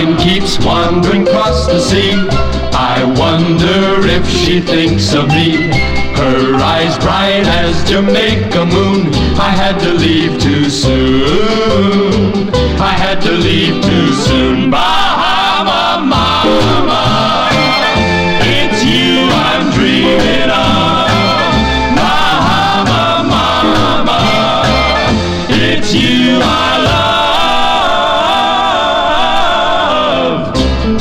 mind keeps wandering across the sea. I wonder if she thinks of me. Her eyes bright as Jamaica moon. I had to leave too soon. I had to leave too soon. Bahama mama, it's you I'm dreaming of. Bahama mama, it's you I love.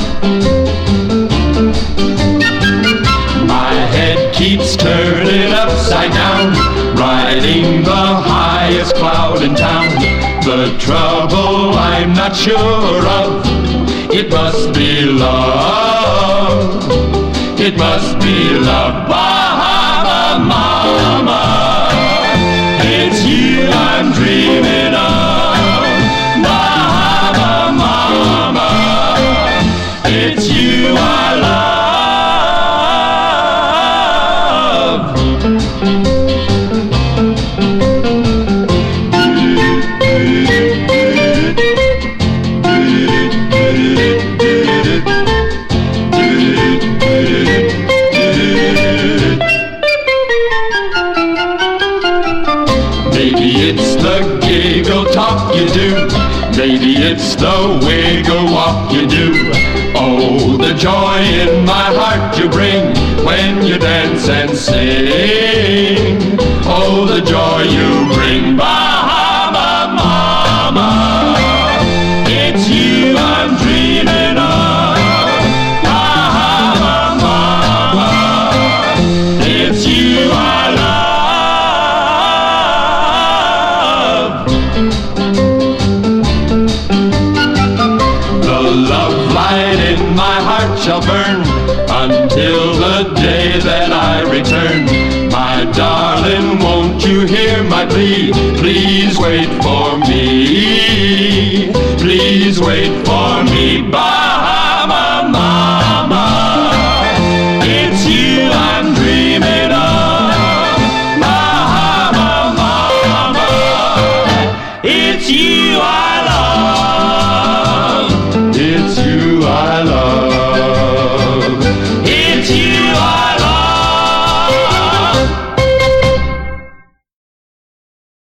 My head keeps turning upside down, riding the highest cloud in town. The trouble I'm not sure of, it must be love. It must be love. Bahama mama, it's you I'm dreaming of. Bahama mama, it's you I love. Maybe it's the giggle talk you do. Maybe it's the wiggle walk you do. Oh, the joy in my heart you bring when you dance and sing. Oh, the joy you bring. Bahama mama, it's you I'm dreaming of. Bahama mama, it's you I love. The love light in my heart shall burn until the day that I return. My darling, won't you hear my plea? Please wait for me. Please wait for me. Bahama mama, it's you I'm dreaming of. Bahama mama, it's you I